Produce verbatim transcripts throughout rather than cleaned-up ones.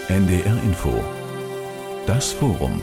N D R Info. Das Forum.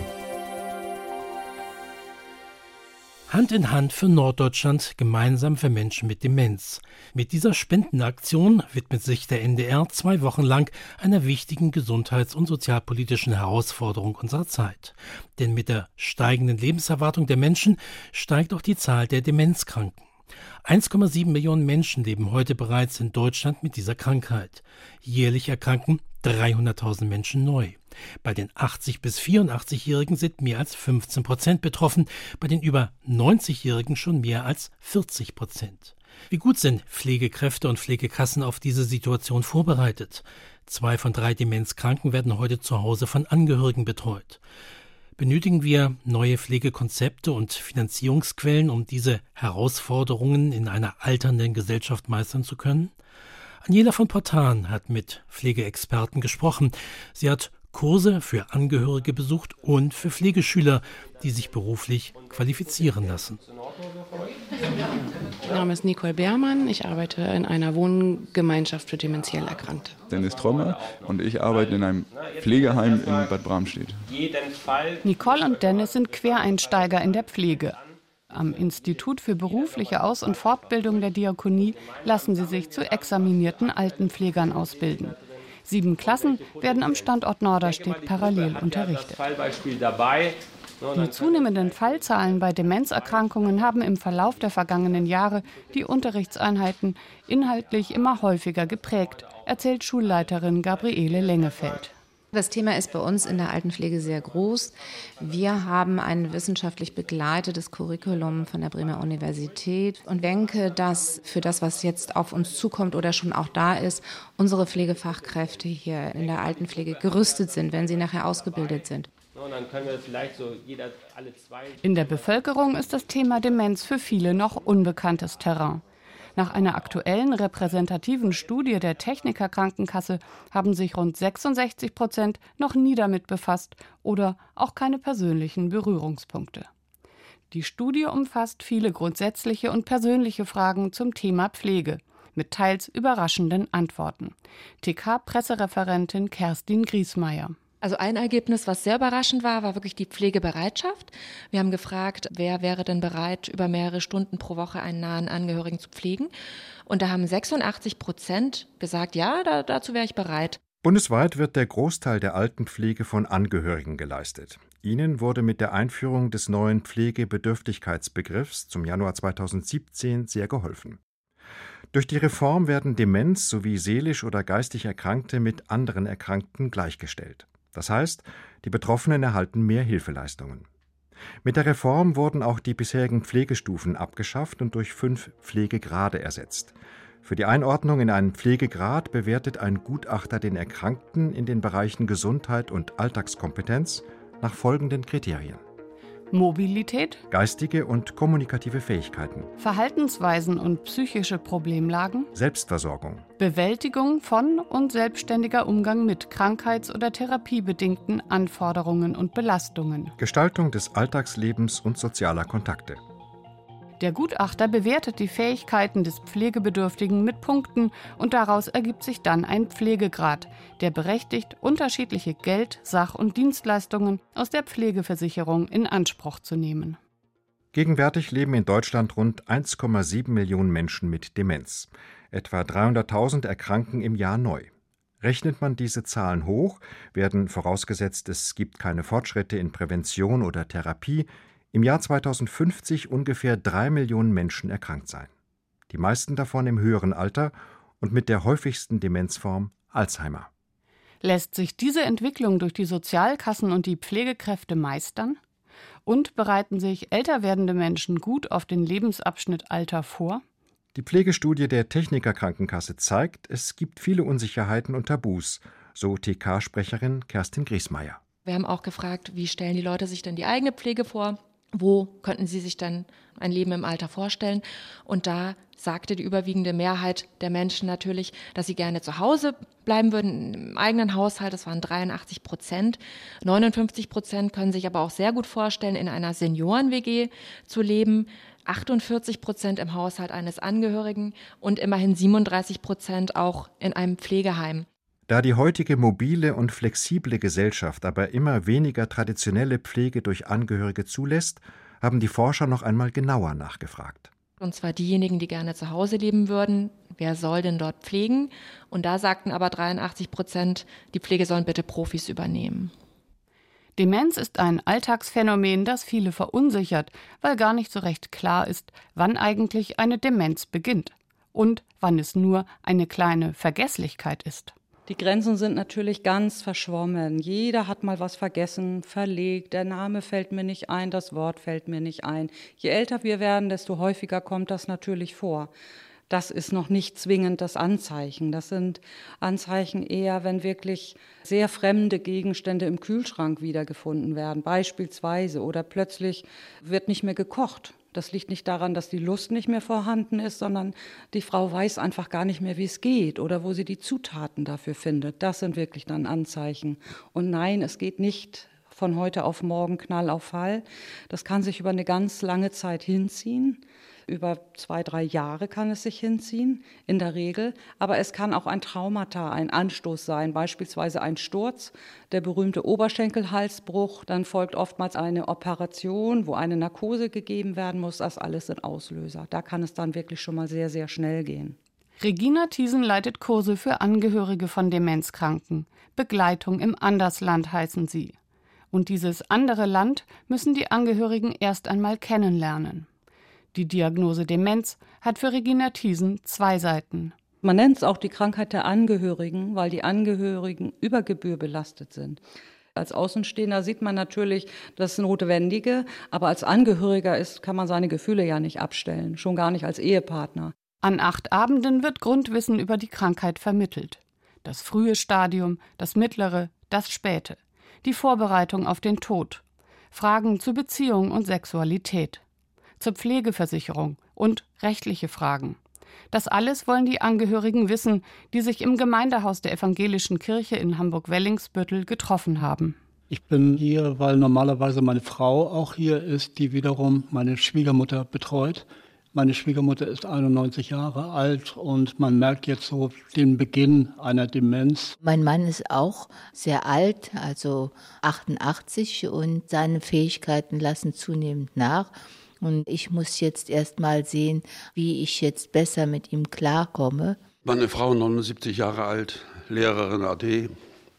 Hand in Hand für Norddeutschland, gemeinsam für Menschen mit Demenz. Mit dieser Spendenaktion widmet sich der N D R zwei Wochen lang einer wichtigen gesundheits- und sozialpolitischen Herausforderung unserer Zeit. Denn mit der steigenden Lebenserwartung der Menschen steigt auch die Zahl der Demenzkranken. eins Komma sieben Millionen Menschen leben heute bereits in Deutschland mit dieser Krankheit. Jährlich erkranken dreihunderttausend Menschen neu. Bei den achtzig- bis vierundachtzig-Jährigen sind mehr als fünfzehn Prozent betroffen, bei den über neunzig-Jährigen schon mehr als vierzig Prozent. Wie gut sind Pflegekräfte und Pflegekassen auf diese Situation vorbereitet? Zwei von drei Demenzkranken werden heute zu Hause von Angehörigen betreut. Benötigen wir neue Pflegekonzepte und Finanzierungsquellen, um diese Herausforderungen in einer alternden Gesellschaft meistern zu können? Angela von Portan hat mit Pflegeexperten gesprochen. Sie hat Kurse für Angehörige besucht und für Pflegeschüler, die sich beruflich qualifizieren lassen. Mein Name ist Nicole Beermann. Ich arbeite in einer Wohngemeinschaft für dementiell Erkrankte. Dennis Trommer und ich arbeite in einem Pflegeheim in Bad Bramstedt. Nicole und Dennis sind Quereinsteiger in der Pflege. Am Institut für berufliche Aus- und Fortbildung der Diakonie lassen sie sich zu examinierten Altenpflegern ausbilden. Sieben Klassen werden am Standort Norderstedt parallel unterrichtet. Die zunehmenden Fallzahlen bei Demenzerkrankungen haben im Verlauf der vergangenen Jahre die Unterrichtseinheiten inhaltlich immer häufiger geprägt, erzählt Schulleiterin Gabriele Lengefeld. Das Thema ist bei uns in der Altenpflege sehr groß. Wir haben ein wissenschaftlich begleitetes Curriculum von der Bremer Universität und denke, dass für das, was jetzt auf uns zukommt oder schon auch da ist, unsere Pflegefachkräfte hier in der Altenpflege gerüstet sind, wenn sie nachher ausgebildet sind. In der Bevölkerung ist das Thema Demenz für viele noch unbekanntes Terrain. Nach einer aktuellen repräsentativen Studie der Techniker Krankenkasse haben sich rund sechsundsechzig Prozent noch nie damit befasst oder auch keine persönlichen Berührungspunkte. Die Studie umfasst viele grundsätzliche und persönliche Fragen zum Thema Pflege mit teils überraschenden Antworten. T K-Pressereferentin Kerstin Griesmeier. Also ein Ergebnis, was sehr überraschend war, war wirklich die Pflegebereitschaft. Wir haben gefragt, wer wäre denn bereit, über mehrere Stunden pro Woche einen nahen Angehörigen zu pflegen. Und da haben sechsundachtzig Prozent gesagt, ja, da, dazu wäre ich bereit. Bundesweit wird der Großteil der Altenpflege von Angehörigen geleistet. Ihnen wurde mit der Einführung des neuen Pflegebedürftigkeitsbegriffs zum Januar zweitausendsiebzehn sehr geholfen. Durch die Reform werden Demenz sowie seelisch oder geistig Erkrankte mit anderen Erkrankten gleichgestellt. Das heißt, die Betroffenen erhalten mehr Hilfeleistungen. Mit der Reform wurden auch die bisherigen Pflegestufen abgeschafft und durch fünf Pflegegrade ersetzt. Für die Einordnung in einen Pflegegrad bewertet ein Gutachter den Erkrankten in den Bereichen Gesundheit und Alltagskompetenz nach folgenden Kriterien: Mobilität, geistige und kommunikative Fähigkeiten, Verhaltensweisen und psychische Problemlagen, Selbstversorgung, Bewältigung von und selbstständiger Umgang mit krankheits- oder therapiebedingten Anforderungen und Belastungen, Gestaltung des Alltagslebens und sozialer Kontakte. Der Gutachter bewertet die Fähigkeiten des Pflegebedürftigen mit Punkten und daraus ergibt sich dann ein Pflegegrad, der berechtigt, unterschiedliche Geld-, Sach- und Dienstleistungen aus der Pflegeversicherung in Anspruch zu nehmen. Gegenwärtig leben in Deutschland rund eins Komma sieben Millionen Menschen mit Demenz. Etwa dreihunderttausend erkranken im Jahr neu. Rechnet man diese Zahlen hoch, werden, vorausgesetzt es gibt keine Fortschritte in Prävention oder Therapie, im Jahr zweitausendfünfzig ungefähr drei Millionen Menschen erkrankt sein. Die meisten davon im höheren Alter und mit der häufigsten Demenzform Alzheimer. Lässt sich diese Entwicklung durch die Sozialkassen und die Pflegekräfte meistern? Und bereiten sich älter werdende Menschen gut auf den Lebensabschnitt Alter vor? Die Pflegestudie der Techniker Krankenkasse zeigt, es gibt viele Unsicherheiten und Tabus, so T K-Sprecherin Kerstin Griesmeier. Wir haben auch gefragt, wie stellen die Leute sich denn die eigene Pflege vor? Wo könnten sie sich dann ein Leben im Alter vorstellen? Und da sagte die überwiegende Mehrheit der Menschen natürlich, dass sie gerne zu Hause bleiben würden, im eigenen Haushalt. Das waren dreiundachtzig Prozent. neunundfünfzig Prozent können sich aber auch sehr gut vorstellen, in einer Senioren-W G zu leben. achtundvierzig Prozent im Haushalt eines Angehörigen und immerhin siebenunddreißig Prozent auch in einem Pflegeheim. Da die heutige mobile und flexible Gesellschaft aber immer weniger traditionelle Pflege durch Angehörige zulässt, haben die Forscher noch einmal genauer nachgefragt. Und zwar diejenigen, die gerne zu Hause leben würden. Wer soll denn dort pflegen? Und da sagten aber dreiundachtzig Prozent, die Pflege sollen bitte Profis übernehmen. Demenz ist ein Alltagsphänomen, das viele verunsichert, weil gar nicht so recht klar ist, wann eigentlich eine Demenz beginnt und wann es nur eine kleine Vergesslichkeit ist. Die Grenzen sind natürlich ganz verschwommen. Jeder hat mal was vergessen, verlegt, der Name fällt mir nicht ein, das Wort fällt mir nicht ein. Je älter wir werden, desto häufiger kommt das natürlich vor. Das ist noch nicht zwingend das Anzeichen. Das sind Anzeichen eher, wenn wirklich sehr fremde Gegenstände im Kühlschrank wiedergefunden werden, beispielsweise. Oder plötzlich wird nicht mehr gekocht. Das liegt nicht daran, dass die Lust nicht mehr vorhanden ist, sondern die Frau weiß einfach gar nicht mehr, wie es geht oder wo sie die Zutaten dafür findet. Das sind wirklich dann Anzeichen. Und nein, es geht nicht von heute auf morgen Knall auf Fall. Das kann sich über eine ganz lange Zeit hinziehen. Über zwei, drei Jahre kann es sich hinziehen, in der Regel. Aber es kann auch ein Traumata, ein Anstoß sein, beispielsweise ein Sturz, der berühmte Oberschenkelhalsbruch. Dann folgt oftmals eine Operation, wo eine Narkose gegeben werden muss. Das alles sind Auslöser. Da kann es dann wirklich schon mal sehr, sehr schnell gehen. Regina Thiesen leitet Kurse für Angehörige von Demenzkranken. Begleitung im Andersland heißen sie. Und dieses andere Land müssen die Angehörigen erst einmal kennenlernen. Die Diagnose Demenz hat für Regina Thiesen zwei Seiten. Man nennt es auch die Krankheit der Angehörigen, weil die Angehörigen über Gebühr belastet sind. Als Außenstehender sieht man natürlich das Notwendige, aber als Angehöriger ist, kann man seine Gefühle ja nicht abstellen, schon gar nicht als Ehepartner. An acht Abenden wird Grundwissen über die Krankheit vermittelt. Das frühe Stadium, das mittlere, das späte. Die Vorbereitung auf den Tod. Fragen zu Beziehung und Sexualität. Zur Pflegeversicherung und rechtliche Fragen. Das alles wollen die Angehörigen wissen, die sich im Gemeindehaus der Evangelischen Kirche in Hamburg-Wellingsbüttel getroffen haben. Ich bin hier, weil normalerweise meine Frau auch hier ist, die wiederum meine Schwiegermutter betreut. Meine Schwiegermutter ist einundneunzig Jahre alt und man merkt jetzt so den Beginn einer Demenz. Mein Mann ist auch sehr alt, also achtundachtzig, und seine Fähigkeiten lassen zunehmend nach. Und ich muss jetzt erst mal sehen, wie ich jetzt besser mit ihm klarkomme. Meine Frau, neunundsiebzig Jahre alt, Lehrerin A D,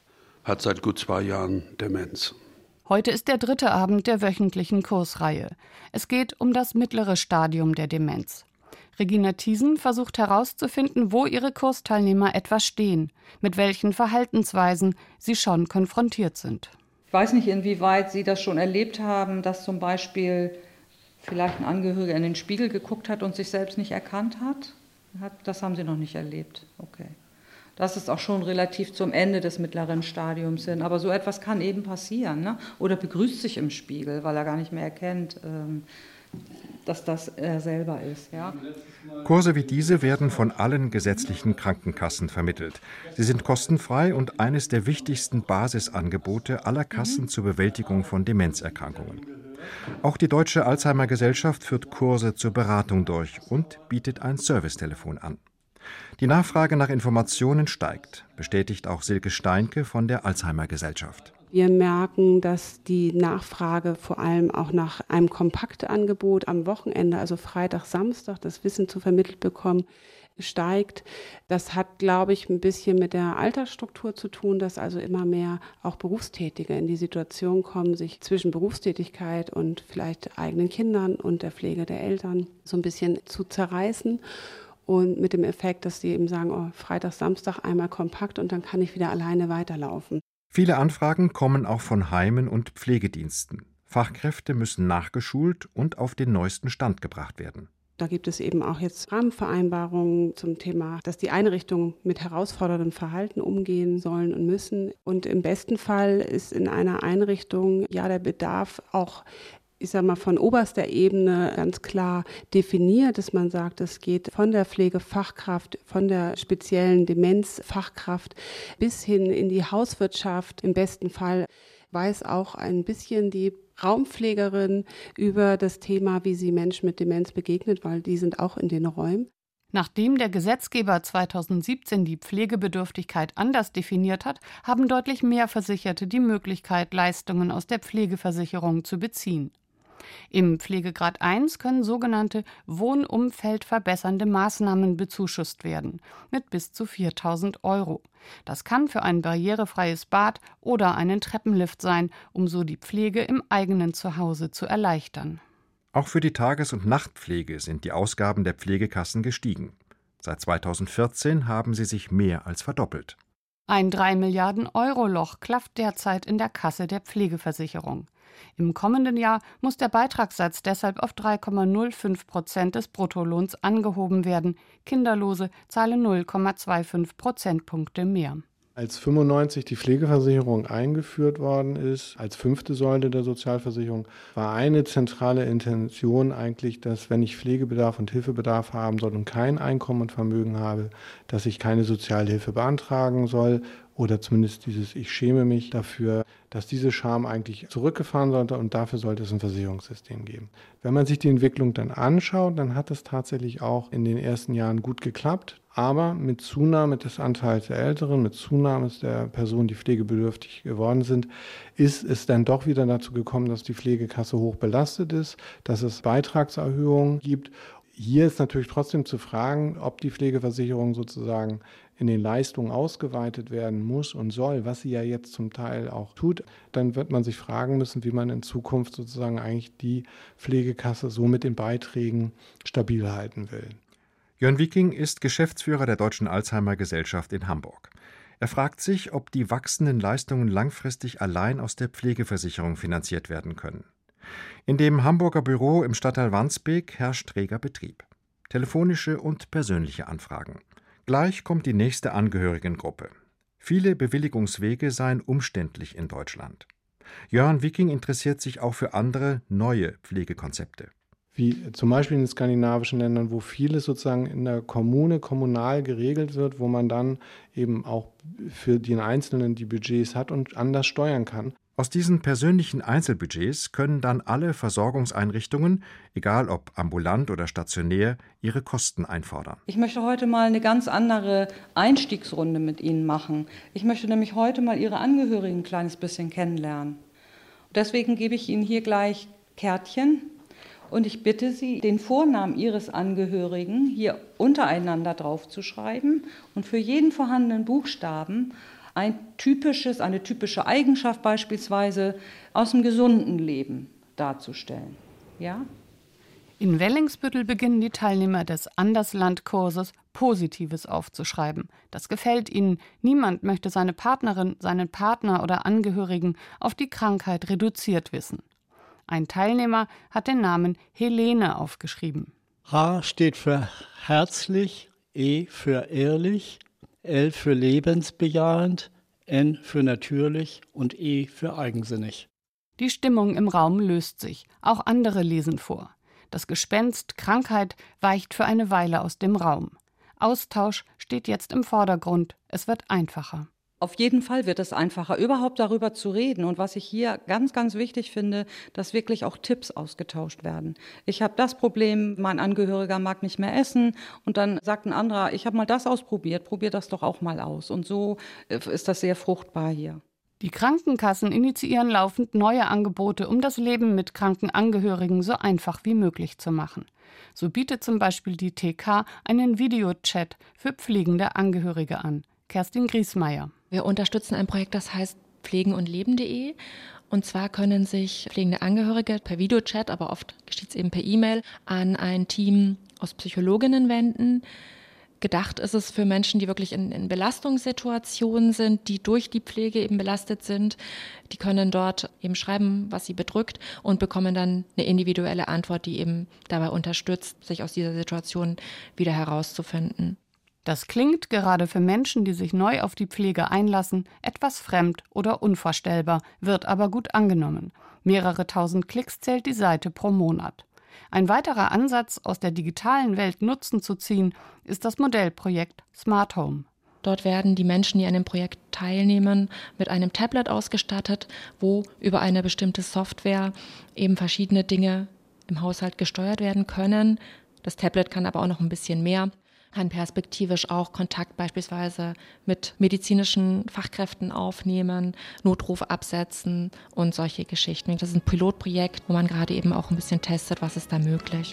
hat seit gut zwei Jahren Demenz. Heute ist der dritte Abend der wöchentlichen Kursreihe. Es geht um das mittlere Stadium der Demenz. Regina Thiesen versucht herauszufinden, wo ihre Kursteilnehmer etwa stehen, mit welchen Verhaltensweisen sie schon konfrontiert sind. Ich weiß nicht, inwieweit Sie das schon erlebt haben, dass zum Beispiel vielleicht ein Angehöriger in den Spiegel geguckt hat und sich selbst nicht erkannt hat. Das haben Sie noch nicht erlebt. Okay. Das ist auch schon relativ zum Ende des mittleren Stadiums hin. Aber so etwas kann eben passieren, ne? Oder begrüßt sich im Spiegel, weil er gar nicht mehr erkennt, ähm, dass das er selber ist. Ja? Kurse wie diese werden von allen gesetzlichen Krankenkassen vermittelt. Sie sind kostenfrei und eines der wichtigsten Basisangebote aller Kassen mhm. zur Bewältigung von Demenzerkrankungen. Auch die Deutsche Alzheimer-Gesellschaft führt Kurse zur Beratung durch und bietet ein Servicetelefon an. Die Nachfrage nach Informationen steigt, bestätigt auch Silke Steinke von der Alzheimer-Gesellschaft. Wir merken, dass die Nachfrage vor allem auch nach einem Kompaktangebot am Wochenende, also Freitag, Samstag, das Wissen zu vermittelt bekommen, steigt. Das hat, glaube ich, ein bisschen mit der Altersstruktur zu tun, dass also immer mehr auch Berufstätige in die Situation kommen, sich zwischen Berufstätigkeit und vielleicht eigenen Kindern und der Pflege der Eltern so ein bisschen zu zerreißen. Und mit dem Effekt, dass sie eben sagen, oh, Freitag, Samstag einmal kompakt und dann kann ich wieder alleine weiterlaufen. Viele Anfragen kommen auch von Heimen und Pflegediensten. Fachkräfte müssen nachgeschult und auf den neuesten Stand gebracht werden. Da gibt es eben auch jetzt Rahmenvereinbarungen zum Thema, dass die Einrichtungen mit herausforderndem Verhalten umgehen sollen und müssen. Und im besten Fall ist in einer Einrichtung ja der Bedarf auch, ich sag mal, von oberster Ebene ganz klar definiert, dass man sagt, es geht von der Pflegefachkraft, von der speziellen Demenzfachkraft bis hin in die Hauswirtschaft. Im besten Fall weiß auch ein bisschen die Raumpflegerin über das Thema, wie sie Menschen mit Demenz begegnet, weil die sind auch in den Räumen. Nachdem der Gesetzgeber zweitausendsiebzehn die Pflegebedürftigkeit anders definiert hat, haben deutlich mehr Versicherte die Möglichkeit, Leistungen aus der Pflegeversicherung zu beziehen. Im Pflegegrad eins können sogenannte wohnumfeldverbessernde Maßnahmen bezuschusst werden, mit bis zu viertausend Euro. Das kann für ein barrierefreies Bad oder einen Treppenlift sein, um so die Pflege im eigenen Zuhause zu erleichtern. Auch für die Tages- und Nachtpflege sind die Ausgaben der Pflegekassen gestiegen. Seit zweitausendvierzehn haben sie sich mehr als verdoppelt. Ein drei Milliarden Euro Loch klafft derzeit in der Kasse der Pflegeversicherung. Im kommenden Jahr muss der Beitragssatz deshalb auf drei Komma null fünf Prozent des Bruttolohns angehoben werden. Kinderlose zahlen null Komma fünfundzwanzig Prozentpunkte mehr. Als fünfundneunzig die Pflegeversicherung eingeführt worden ist, als fünfte Säule der Sozialversicherung, war eine zentrale Intention eigentlich, dass wenn ich Pflegebedarf und Hilfebedarf haben soll und kein Einkommen und Vermögen habe, dass ich keine Sozialhilfe beantragen soll oder zumindest dieses Ich schäme mich dafür, dass diese Scham eigentlich zurückgefahren sollte und dafür sollte es ein Versicherungssystem geben. Wenn man sich die Entwicklung dann anschaut, dann hat es tatsächlich auch in den ersten Jahren gut geklappt. Aber mit Zunahme des Anteils der Älteren, mit Zunahme der Personen, die pflegebedürftig geworden sind, ist es dann doch wieder dazu gekommen, dass die Pflegekasse hoch belastet ist, dass es Beitragserhöhungen gibt. Hier ist natürlich trotzdem zu fragen, ob die Pflegeversicherung sozusagen in den Leistungen ausgeweitet werden muss und soll, was sie ja jetzt zum Teil auch tut. Dann wird man sich fragen müssen, wie man in Zukunft sozusagen eigentlich die Pflegekasse so mit den Beiträgen stabil halten will. Jörn Wicking ist Geschäftsführer der Deutschen Alzheimer-Gesellschaft in Hamburg. Er fragt sich, ob die wachsenden Leistungen langfristig allein aus der Pflegeversicherung finanziert werden können. In dem Hamburger Büro im Stadtteil Wandsbek herrscht reger Betrieb. Telefonische und persönliche Anfragen. Gleich kommt die nächste Angehörigengruppe. Viele Bewilligungswege seien umständlich in Deutschland. Jörn Wicking interessiert sich auch für andere, neue Pflegekonzepte. Wie zum Beispiel in den skandinavischen Ländern, wo vieles sozusagen in der Kommune kommunal geregelt wird, wo man dann eben auch für den Einzelnen die Budgets hat und anders steuern kann. Aus diesen persönlichen Einzelbudgets können dann alle Versorgungseinrichtungen, egal ob ambulant oder stationär, ihre Kosten einfordern. Ich möchte heute mal eine ganz andere Einstiegsrunde mit Ihnen machen. Ich möchte nämlich heute mal Ihre Angehörigen ein kleines bisschen kennenlernen. Deswegen gebe ich Ihnen hier gleich Kärtchen. Und ich bitte Sie, den Vornamen Ihres Angehörigen hier untereinander draufzuschreiben und für jeden vorhandenen Buchstaben ein typisches, eine typische Eigenschaft beispielsweise aus dem gesunden Leben darzustellen. Ja? In Wellingsbüttel beginnen die Teilnehmer des Andersland-Kurses Positives aufzuschreiben. Das gefällt ihnen. Niemand möchte seine Partnerin, seinen Partner oder Angehörigen auf die Krankheit reduziert wissen. Ein Teilnehmer hat den Namen Helene aufgeschrieben. H steht für herzlich, E für ehrlich, L für lebensbejahend, N für natürlich und E für eigensinnig. Die Stimmung im Raum löst sich. Auch andere lesen vor. Das Gespenst Krankheit weicht für eine Weile aus dem Raum. Austausch steht jetzt im Vordergrund. Es wird einfacher. Auf jeden Fall wird es einfacher, überhaupt darüber zu reden. Und was ich hier ganz, ganz wichtig finde, dass wirklich auch Tipps ausgetauscht werden. Ich habe das Problem, mein Angehöriger mag nicht mehr essen. Und dann sagt ein anderer, ich habe mal das ausprobiert, probier das doch auch mal aus. Und so ist das sehr fruchtbar hier. Die Krankenkassen initiieren laufend neue Angebote, um das Leben mit kranken Angehörigen so einfach wie möglich zu machen. So bietet zum Beispiel die T K einen Videochat für pflegende Angehörige an. Kerstin Griesmeier. Wir unterstützen ein Projekt, das heißt pflegen und leben punkt de. Und zwar können sich pflegende Angehörige per Videochat, aber oft geschieht es eben per E-Mail, an ein Team aus Psychologinnen wenden. Gedacht ist es für Menschen, die wirklich in, in Belastungssituationen sind, die durch die Pflege eben belastet sind. Die können dort eben schreiben, was sie bedrückt und bekommen dann eine individuelle Antwort, die eben dabei unterstützt, sich aus dieser Situation wieder herauszufinden. Das klingt gerade für Menschen, die sich neu auf die Pflege einlassen, etwas fremd oder unvorstellbar, wird aber gut angenommen. Mehrere tausend Klicks zählt die Seite pro Monat. Ein weiterer Ansatz, aus der digitalen Welt Nutzen zu ziehen, ist das Modellprojekt Smart Home. Dort werden die Menschen, die an dem Projekt teilnehmen, mit einem Tablet ausgestattet, wo über eine bestimmte Software eben verschiedene Dinge im Haushalt gesteuert werden können. Das Tablet kann aber auch noch ein bisschen mehr. kann perspektivisch auch Kontakt beispielsweise mit medizinischen Fachkräften aufnehmen, Notruf absetzen und solche Geschichten. Das ist ein Pilotprojekt, wo man gerade eben auch ein bisschen testet, was ist da möglich.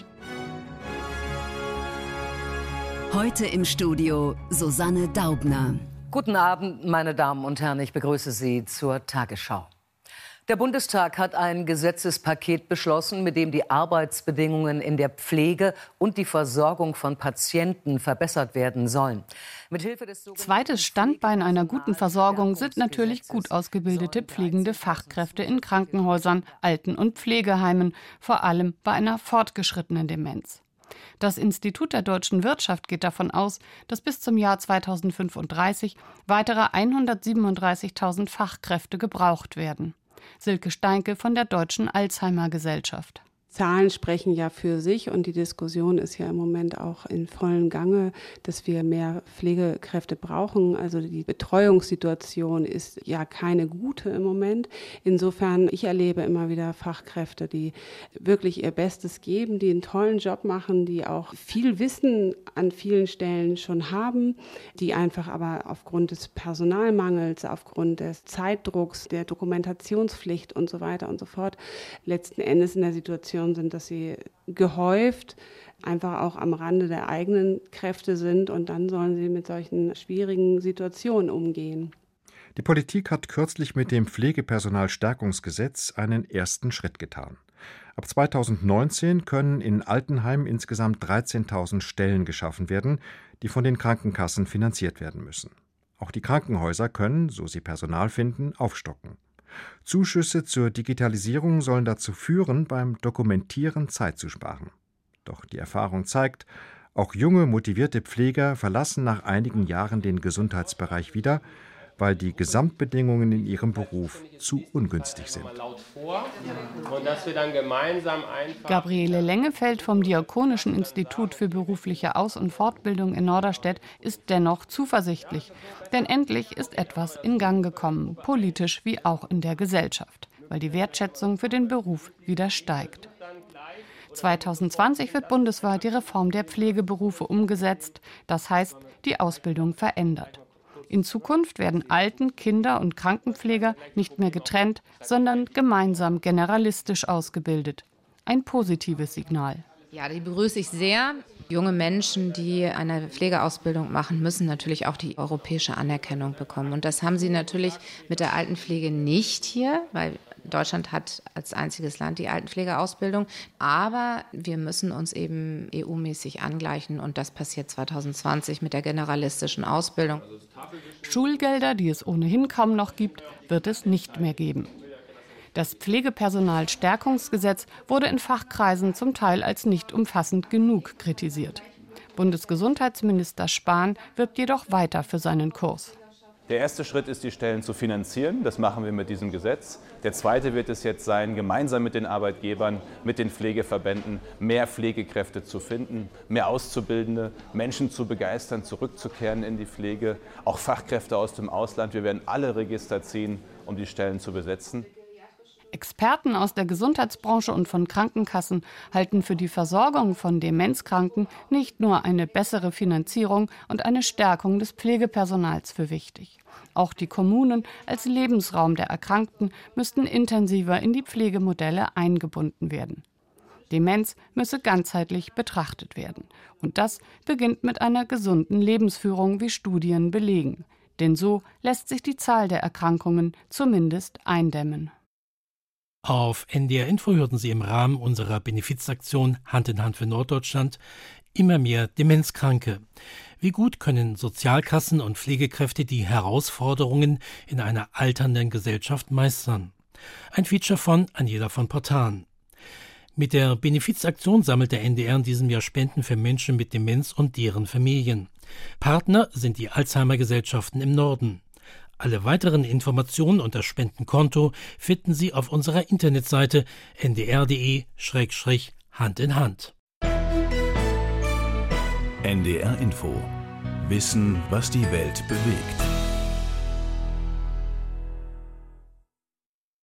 Heute im Studio Susanne Daubner. Guten Abend, meine Damen und Herren, ich begrüße Sie zur Tagesschau. Der Bundestag hat ein Gesetzespaket beschlossen, mit dem die Arbeitsbedingungen in der Pflege und die Versorgung von Patienten verbessert werden sollen. Mithilfe des Zweites Standbein einer guten Versorgung sind natürlich gut ausgebildete pflegende Fachkräfte in Krankenhäusern, Alten- und Pflegeheimen, vor allem bei einer fortgeschrittenen Demenz. Das Institut der deutschen Wirtschaft geht davon aus, dass bis zum Jahr zweitausendfünfunddreißig weitere hundertsiebenunddreißigtausend Fachkräfte gebraucht werden. Silke Steinke von der Deutschen Alzheimer-Gesellschaft. Zahlen sprechen ja für sich und die Diskussion ist ja im Moment auch in vollem Gange, dass wir mehr Pflegekräfte brauchen. Also die Betreuungssituation ist ja keine gute im Moment. Insofern, ich erlebe immer wieder Fachkräfte, die wirklich ihr Bestes geben, die einen tollen Job machen, die auch viel Wissen an vielen Stellen schon haben, die einfach aber aufgrund des Personalmangels, aufgrund des Zeitdrucks, der Dokumentationspflicht und so weiter und so fort letzten Endes in der Situation sind, dass sie gehäuft einfach auch am Rande der eigenen Kräfte sind und dann sollen sie mit solchen schwierigen Situationen umgehen. Die Politik hat kürzlich mit dem Pflegepersonalstärkungsgesetz einen ersten Schritt getan. Ab zweitausendneunzehn können in Altenheimen insgesamt dreizehntausend Stellen geschaffen werden, die von den Krankenkassen finanziert werden müssen. Auch die Krankenhäuser können, so sie Personal finden, aufstocken. Zuschüsse zur Digitalisierung sollen dazu führen, beim Dokumentieren Zeit zu sparen. Doch die Erfahrung zeigt, auch junge, motivierte Pfleger verlassen nach einigen Jahren den Gesundheitsbereich wieder, weil die Gesamtbedingungen in ihrem Beruf zu ungünstig sind. Gabriele Lengefeld vom Diakonischen Institut für berufliche Aus- und Fortbildung in Norderstedt ist dennoch zuversichtlich. Denn endlich ist etwas in Gang gekommen, politisch wie auch in der Gesellschaft, weil die Wertschätzung für den Beruf wieder steigt. zweitausendzwanzig wird bundesweit die Reform der Pflegeberufe umgesetzt, das heißt, die Ausbildung verändert. In Zukunft werden Alten-, Kinder- und Krankenpfleger nicht mehr getrennt, sondern gemeinsam generalistisch ausgebildet. Ein positives Signal. Ja, die begrüße ich sehr. Junge Menschen, die eine Pflegeausbildung machen, müssen natürlich auch die europäische Anerkennung bekommen. Und das haben sie natürlich mit der Altenpflege nicht hier, weil Deutschland hat als einziges Land die Altenpflegeausbildung. Aber wir müssen uns eben E U-mäßig angleichen und das passiert zweitausendzwanzig mit der generalistischen Ausbildung. Schulgelder, die es ohnehin kaum noch gibt, wird es nicht mehr geben. Das Pflegepersonalstärkungsgesetz wurde in Fachkreisen zum Teil als nicht umfassend genug kritisiert. Bundesgesundheitsminister Spahn wirbt jedoch weiter für seinen Kurs. Der erste Schritt ist, die Stellen zu finanzieren. Das machen wir mit diesem Gesetz. Der zweite wird es jetzt sein, gemeinsam mit den Arbeitgebern, mit den Pflegeverbänden mehr Pflegekräfte zu finden, mehr Auszubildende, Menschen zu begeistern, zurückzukehren in die Pflege, auch Fachkräfte aus dem Ausland. Wir werden alle Register ziehen, um die Stellen zu besetzen. Experten aus der Gesundheitsbranche und von Krankenkassen halten für die Versorgung von Demenzkranken nicht nur eine bessere Finanzierung und eine Stärkung des Pflegepersonals für wichtig. Auch die Kommunen als Lebensraum der Erkrankten müssten intensiver in die Pflegemodelle eingebunden werden. Demenz müsse ganzheitlich betrachtet werden. Und das beginnt mit einer gesunden Lebensführung, wie Studien belegen. Denn so lässt sich die Zahl der Erkrankungen zumindest eindämmen. Auf N D R Info hörten Sie im Rahmen unserer Benefizaktion Hand in Hand für Norddeutschland immer mehr Demenzkranke. Wie gut können Sozialkassen und Pflegekräfte die Herausforderungen in einer alternden Gesellschaft meistern? Ein Feature von Aniela von Portan. Mit der Benefizaktion sammelt der N D R in diesem Jahr Spenden für Menschen mit Demenz und deren Familien. Partner sind die Alzheimer-Gesellschaften im Norden. Alle weiteren Informationen und das Spendenkonto finden Sie auf unserer Internetseite n d r punkt d e Schrägstrich Hand in Hand. N D R Info. Wissen, was die Welt bewegt.